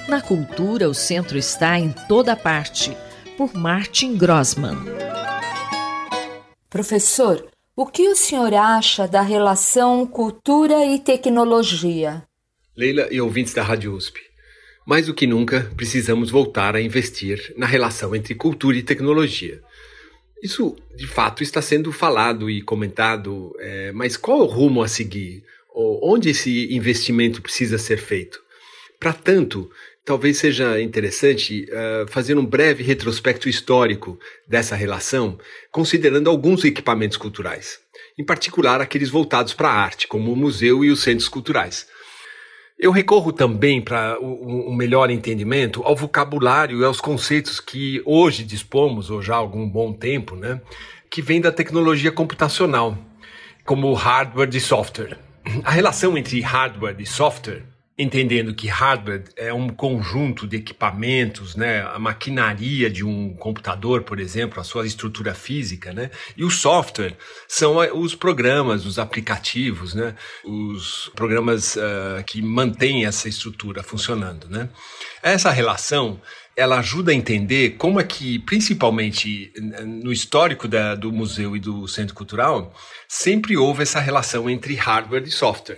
Na cultura, o centro está em toda parte, por Martin Grossmann. Professor, o que o senhor acha da relação cultura e tecnologia? Leila e ouvintes da Rádio USP, mais do que nunca precisamos voltar a investir na relação entre cultura e tecnologia. Isso, de fato, está sendo falado e comentado, mas qual é o rumo a seguir? Onde esse investimento precisa ser feito? Para tanto, talvez seja interessante fazer um breve retrospecto histórico dessa relação, considerando alguns equipamentos culturais, em particular aqueles voltados para a arte, como o museu e os centros culturais. Eu recorro também, para um melhor entendimento, ao vocabulário e aos conceitos que hoje dispomos, ou já há algum bom tempo, que vem da tecnologia computacional, como hardware e software. A relação entre hardware e software, entendendo que hardware é um conjunto de equipamentos, a maquinaria de um computador, por exemplo, a sua estrutura física, e o software são os programas, os aplicativos, os programas que mantêm essa estrutura funcionando. Essa relação, ela ajuda a entender como é que, principalmente no histórico do museu e do centro cultural, sempre houve essa relação entre hardware e software.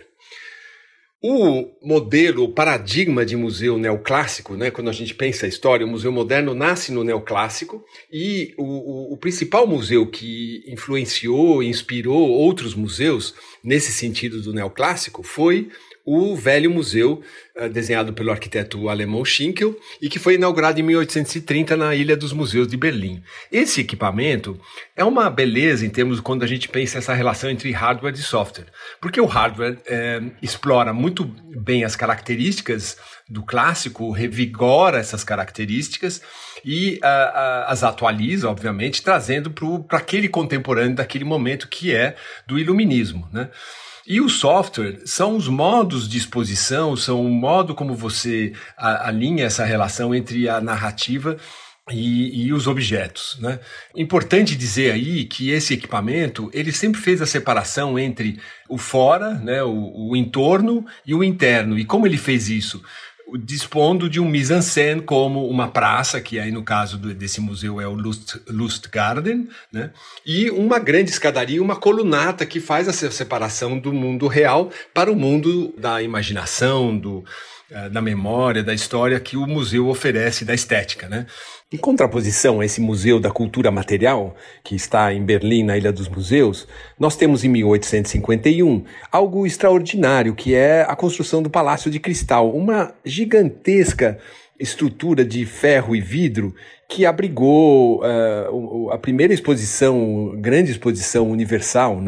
O modelo, o paradigma de museu neoclássico, quando a gente pensa a história, o museu moderno nasce no neoclássico e o principal museu que influenciou e inspirou outros museus nesse sentido do neoclássico foi o velho museu desenhado pelo arquiteto alemão Schinkel e que foi inaugurado em 1830 na Ilha dos Museus de Berlim. Esse equipamento é uma beleza em termos de quando a gente pensa essa relação entre hardware e software, porque o hardware explora muito bem as características do clássico, revigora essas características e as atualiza, obviamente, trazendo para aquele contemporâneo daquele momento que é do iluminismo, E o software são os modos de exposição, são o modo como você alinha essa relação entre a narrativa e os objetos, Importante dizer aí que esse equipamento, ele sempre fez a separação entre o fora, o entorno e o interno. E como ele fez isso? Dispondo de um mise-en-scène como uma praça, que aí no caso desse museu é o Lustgarten, e uma grande escadaria, uma colunata que faz essa separação do mundo real para o mundo da imaginação, da memória, da história que o museu oferece, da estética, Em contraposição a esse museu da cultura material, que está em Berlim, na Ilha dos Museus, nós temos em 1851 algo extraordinário, que é a construção do Palácio de Cristal, uma gigantesca estrutura de ferro e vidro que abrigou a primeira exposição, grande exposição universal,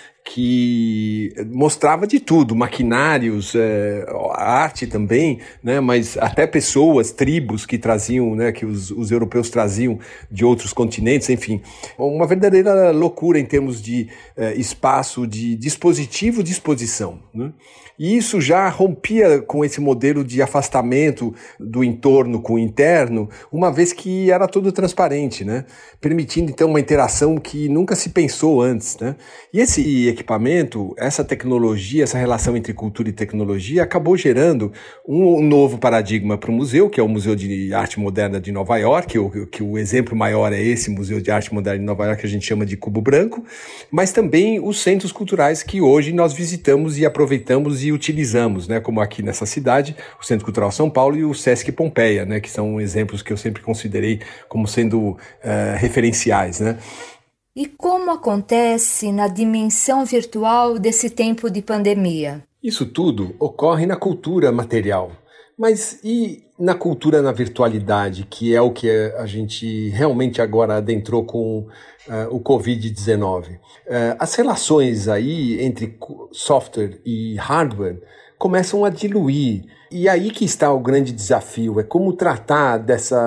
que mostrava de tudo, maquinários, arte também, mas até pessoas, tribos que traziam, que os europeus traziam de outros continentes, enfim, uma verdadeira loucura em termos de espaço, de dispositivo de exposição, E isso já rompia com esse modelo de afastamento do entorno com o interno, uma vez que era tudo transparente, permitindo então uma interação que nunca se pensou antes, E esse equipamento, essa tecnologia, essa relação entre cultura e tecnologia acabou gerando um novo paradigma para o museu, que é o Museu de Arte Moderna de Nova York, que o exemplo maior é esse Museu de Arte Moderna de Nova York, que a gente chama de Cubo Branco, mas também os centros culturais que hoje nós visitamos e aproveitamos e utilizamos, como aqui nessa cidade, o Centro Cultural São Paulo e o Sesc Pompeia, que são exemplos que eu sempre considerei como sendo referenciais, E como acontece na dimensão virtual desse tempo de pandemia? Isso tudo ocorre na cultura material. Mas e na cultura na virtualidade, que é o que a gente realmente agora adentrou com o Covid-19? As relações aí entre software e hardware começam a diluir. E aí que está o grande desafio, é como tratar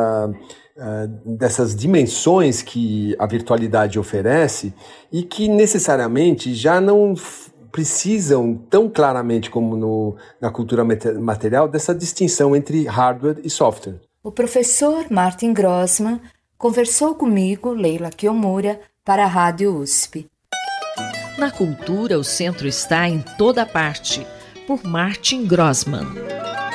dessas dimensões que a virtualidade oferece e que necessariamente já não precisam tão claramente como na cultura material dessa distinção entre hardware e software. O professor Martin Grossmann conversou comigo, Leila Kiyomura, para a Rádio USP. Na cultura, o centro está em toda parte, por Martin Grossmann.